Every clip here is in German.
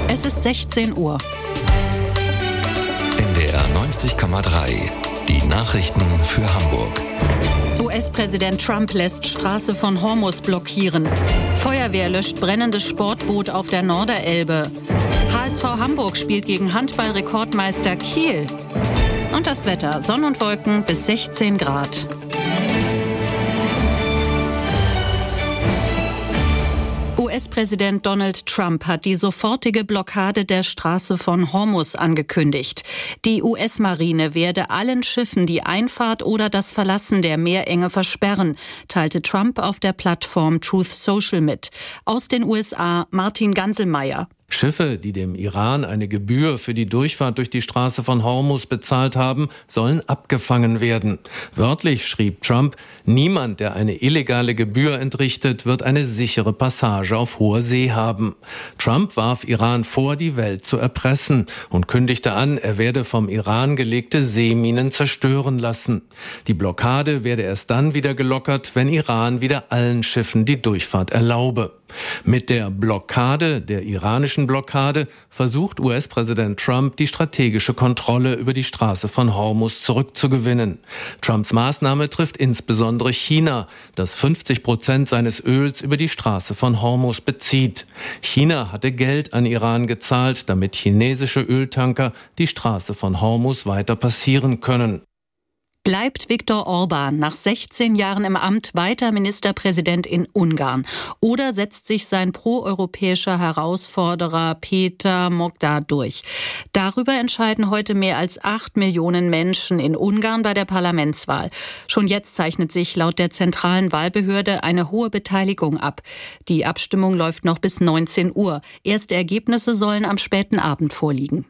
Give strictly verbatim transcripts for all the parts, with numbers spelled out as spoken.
Es ist sechzehn Uhr. N D R neunzig Komma drei. Die Nachrichten für Hamburg. U S-Präsident Trump lässt Straße von Hormuz blockieren. Feuerwehr löscht brennendes Sportboot auf der Norderelbe. H S V Hamburg spielt gegen Handball-Rekordmeister Kiel. Und das Wetter: Sonne und Wolken bis sechzehn Grad. U S-Präsident Donald Trump hat die sofortige Blockade der Straße von Hormuz angekündigt. Die U S-Marine werde allen Schiffen die Einfahrt oder das Verlassen der Meerenge versperren, teilte Trump auf der Plattform Truth Social mit. Aus den U S A Martin Ganselmeier. Schiffe, die dem Iran eine Gebühr für die Durchfahrt durch die Straße von Hormuz bezahlt haben, sollen abgefangen werden. Wörtlich schrieb Trump: Niemand, der eine illegale Gebühr entrichtet, wird eine sichere Passage auf hoher See haben. Trump warf Iran vor, die Welt zu erpressen und kündigte an, er werde vom Iran gelegte Seeminen zerstören lassen. Die Blockade werde erst dann wieder gelockert, wenn Iran wieder allen Schiffen die Durchfahrt erlaube. Mit der Blockade, der iranischen Blockade, versucht U S-Präsident Trump, die strategische Kontrolle über die Straße von Hormuz zurückzugewinnen. Trumps Maßnahme trifft insbesondere China, das fünfzig Prozent seines Öls über die Straße von Hormuz bezieht. China hatte Geld an Iran gezahlt, damit chinesische Öltanker die Straße von Hormuz weiter passieren können. Bleibt Viktor Orban nach sechzehn Jahren im Amt weiter Ministerpräsident in Ungarn? Oder setzt sich sein proeuropäischer Herausforderer Peter Mogda durch? Darüber entscheiden heute mehr als acht Millionen Menschen in Ungarn bei der Parlamentswahl. Schon jetzt zeichnet sich laut der zentralen Wahlbehörde eine hohe Beteiligung ab. Die Abstimmung läuft noch bis neunzehn Uhr. Erste Ergebnisse sollen am späten Abend vorliegen.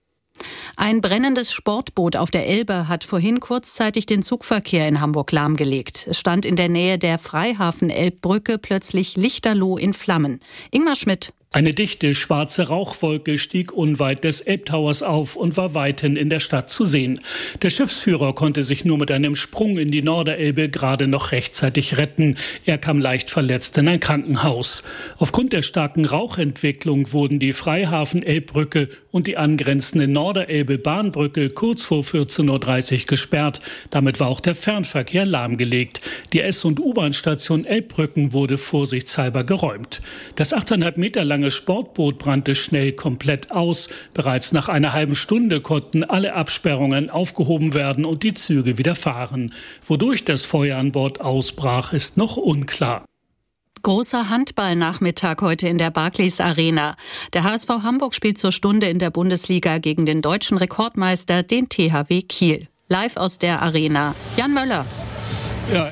Ein brennendes Sportboot auf der Elbe hat vorhin kurzzeitig den Zugverkehr in Hamburg lahmgelegt. Es stand in der Nähe der Freihafen-Elbbrücke plötzlich lichterloh in Flammen. Ingmar Schmidt. Eine dichte schwarze Rauchwolke stieg unweit des Elbtowers auf und war weithin in der Stadt zu sehen. Der Schiffsführer konnte sich nur mit einem Sprung in die Norderelbe gerade noch rechtzeitig retten. Er kam leicht verletzt in ein Krankenhaus. Aufgrund der starken Rauchentwicklung wurden die Freihafen-Elbbrücke und die angrenzende Norderelbe-Bahnbrücke kurz vor vierzehn Uhr dreißig gesperrt. Damit war auch der Fernverkehr lahmgelegt. Die S- und U-Bahn-Station Elbbrücken wurde vorsichtshalber geräumt. Das achteinhalb Meter lange Sportboot brannte schnell komplett aus. Bereits nach einer halben Stunde konnten alle Absperrungen aufgehoben werden und die Züge wieder fahren. Wodurch das Feuer an Bord ausbrach, ist noch unklar. Großer Handballnachmittag heute in der Barclays Arena. Der H S V Hamburg spielt zur Stunde in der Bundesliga gegen den deutschen Rekordmeister, den T H W Kiel. Live aus der Arena, Jan Möller. Ja,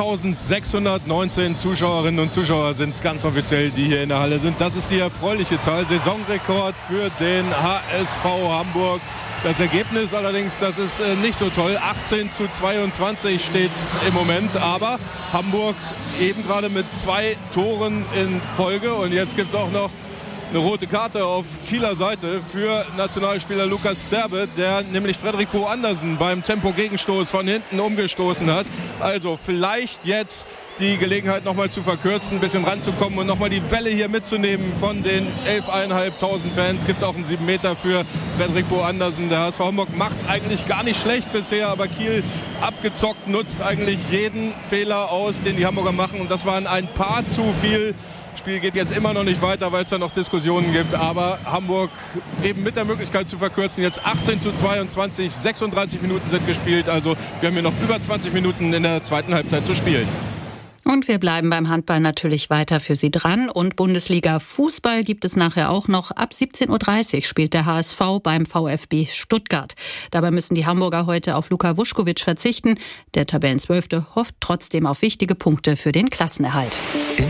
elftausendsechshundertneunzehn Zuschauerinnen und Zuschauer sind es ganz offiziell, die hier in der Halle sind. Das ist die erfreuliche Zahl. Saisonrekord für den H S V Hamburg. Das Ergebnis allerdings, das ist nicht so toll. achtzehn zu zweiundzwanzig steht es im Moment. Aber Hamburg eben gerade mit zwei Toren in Folge. Und jetzt gibt es auch noch eine rote Karte auf Kieler Seite für Nationalspieler Lukas Zerbe, der nämlich Frederik Bo Andersen beim Tempo-Gegenstoß von hinten umgestoßen hat. Also vielleicht jetzt die Gelegenheit nochmal zu verkürzen, ein bisschen ranzukommen und nochmal die Welle hier mitzunehmen von den elftausendfünfhundert Fans. Es gibt auch einen sieben Meter für Frederik Bo Andersen. Der H S V Hamburg macht es eigentlich gar nicht schlecht bisher, aber Kiel abgezockt, nutzt eigentlich jeden Fehler aus, den die Hamburger machen. Und das waren ein paar zu viel. Das Spiel geht jetzt immer noch nicht weiter, weil es da noch Diskussionen gibt. Aber Hamburg eben mit der Möglichkeit zu verkürzen. Jetzt achtzehn zu zweiundzwanzig, sechsunddreißig Minuten sind gespielt. Also wir haben hier noch über zwanzig Minuten in der zweiten Halbzeit zu spielen. Und wir bleiben beim Handball natürlich weiter für Sie dran. Und Bundesliga Fußball gibt es nachher auch noch. Ab siebzehn Uhr dreißig spielt der H S V beim VfB Stuttgart. Dabei müssen die Hamburger heute auf Luka Vuskovic verzichten. Der Tabellenzwölfte hofft trotzdem auf wichtige Punkte für den Klassenerhalt.